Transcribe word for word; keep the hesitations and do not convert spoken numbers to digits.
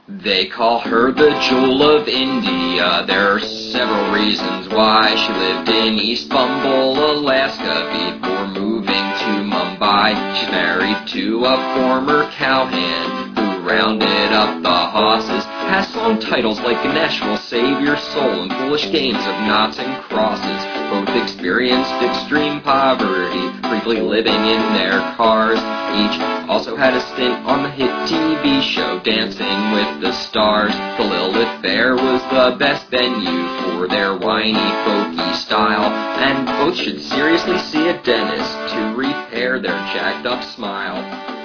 They call her the Jewel of India. There are several reasons why. She lived in East Bumble, Alaska before moving to Mumbai. She's married to a former cowhand who rounded up the hosses. Has song titles like National Save Your Soul and Foolish Games of Knots and Crosses. Both experienced extreme poverty, briefly living in their cars. Each also had a stint on the hit T V show Dancing with the Stars. The Lilith Fair was the best venue for their whiny, folky style, and both should seriously see a dentist to repair their jacked up smile.